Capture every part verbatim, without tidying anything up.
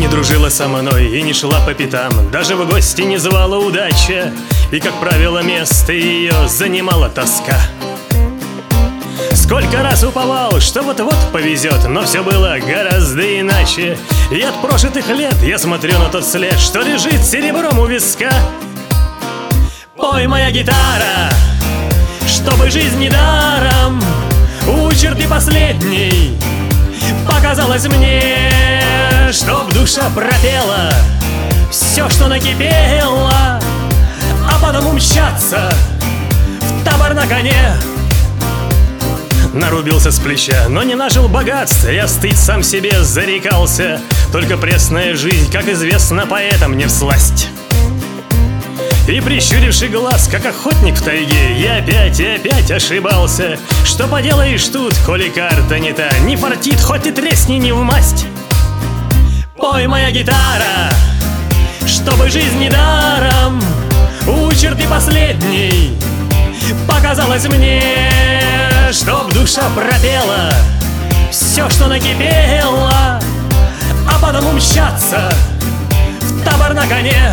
дружила со мной и не шла по пятам, даже в гости не звала удача, и, как правило, место ее занимала тоска. Сколько раз уповал, что вот-вот повезет, но все было гораздо иначе. И от прожитых лет я смотрю на тот след, что лежит серебром у виска. Пой, моя гитара, чтобы жизнь не даром у черты последней показалось мне, чтоб душа пропела все, что накипело, а потом умчаться в табор на коне. Нарубился с плеча, но не нажил богатства, я стыд сам себе зарекался. Только пресная жизнь, как известно поэтам, не всласть. И, прищуривший глаз, как охотник в тайге, я опять и опять ошибался. Что поделаешь тут, коли карта не та, не фартит, хоть и тресни не в масть. Пой, моя гитара, чтобы жизнь не даром у черты последней показалось мне, чтоб душа пропела все, что накипело, а потом умчаться в табор на коне.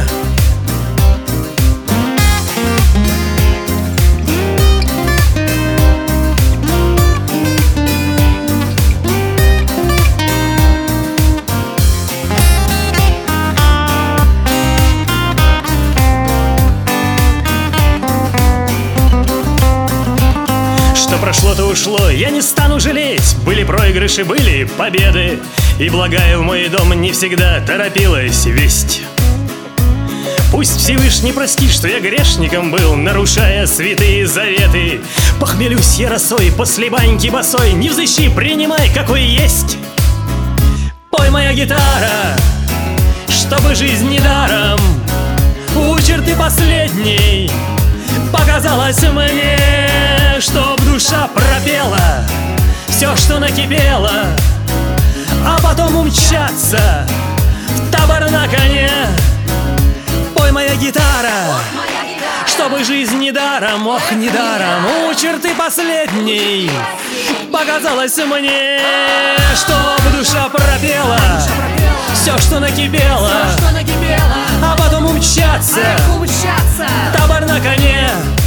Что прошло, то ушло, я не стану жалеть. Были проигрыши, были победы, и благая в мой дом не всегда торопилась весть. Пусть Всевышний простит, что я грешником был, нарушая святые заветы. Похмелюсь я росой после баньки босой, не взыщи, принимай, какой есть. Пой, моя гитара, чтобы жизнь не даром у черты последней показалось мне, чтоб душа пропела все, что накипело, а потом умчаться в табор на коне. Пой, моя гитара, чтобы жизнь не даром, ох, не даром у черты последней показалось мне, чтоб душа пропела все, что накипело, а потом умчаться, табор на коне.